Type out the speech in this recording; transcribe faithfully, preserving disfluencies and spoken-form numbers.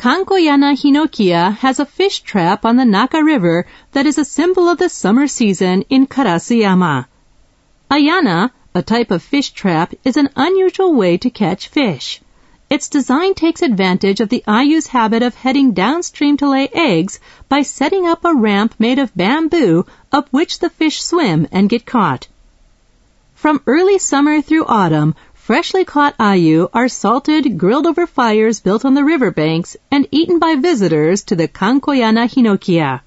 Kankoyana Hinokiya has a fish trap on the Naka River that is a symbol of the summer season in Karasuyama. Ayana, a type of fish trap, is an unusual way to catch fish. Its design takes advantage of the ayu's habit of heading downstream to lay eggs by setting up a ramp made of bamboo up which the fish swim and get caught. From early summer through autumn, freshly caught ayu are salted, grilled over fires built on the riverbanks, and eaten by visitors to the Kankoyana Hinokiya.